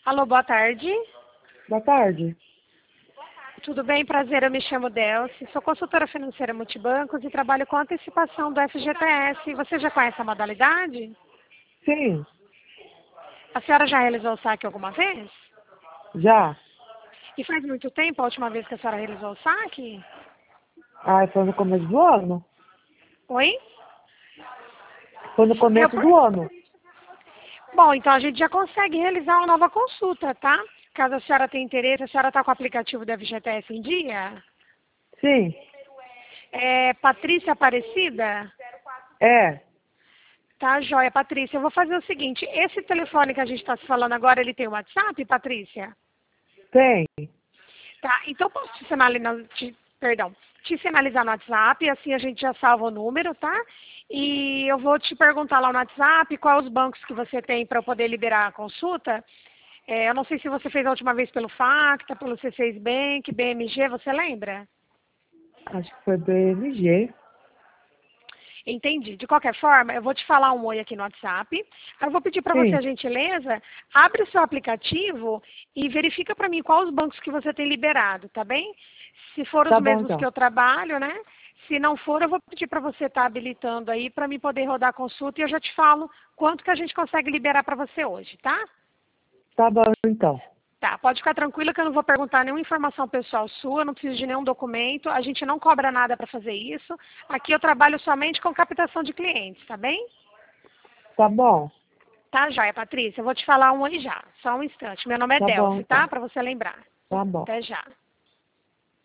Alô, boa tarde. Boa tarde. Tudo bem? Prazer, eu me chamo Delcy. Sou consultora financeira multibancos e trabalho com antecipação do FGTS. Você já conhece a modalidade? Sim, A senhora já realizou o saque alguma vez? já. E faz muito tempo a última vez que a senhora realizou o saque? Foi no começo do ano. Oi? Foi no Eu... começo do ano. Bom, então a gente já consegue realizar uma nova consulta, tá? Caso a senhora tenha interesse, a senhora está com o aplicativo do FGTS em dia? Sim, É Patrícia Aparecida? é. Tá, joia, Patrícia. Eu vou fazer o seguinte, esse telefone que a gente está se falando agora, ele tem WhatsApp, Patrícia? Tem. Tá, então posso te sinalizar, te sinalizar no WhatsApp, assim a gente já salva o número, tá? E eu vou te perguntar lá no WhatsApp quais os bancos que você tem para eu poder liberar a consulta. Eu não sei se você fez a última vez pelo Facta, pelo C6 Bank, BMG, você lembra? Acho que foi BMG. Entendi. De qualquer forma, eu vou te falar um oi aqui no WhatsApp. Aí eu vou pedir para você Sim, a gentileza, abre o seu aplicativo e verifica para mim quais os bancos que você tem liberado, tá bem? Se for os tá bom mesmos então. que eu trabalho, né? Se não for, eu vou pedir para você estar habilitando aí para mim poder rodar a consulta e eu já te falo quanto que a gente consegue liberar para você hoje, tá? Tá bom então. Tá, pode ficar tranquila que eu não vou perguntar nenhuma informação pessoal sua, não preciso de nenhum documento, a gente não cobra nada para fazer isso. Aqui eu trabalho somente com captação de clientes, tá bem? Tá bom. Tá, joia, Patrícia. Eu vou te falar um oi já. Só um instante. Meu nome é Tá bom Delcy, tá? então. Para você lembrar. Tá bom. Até já.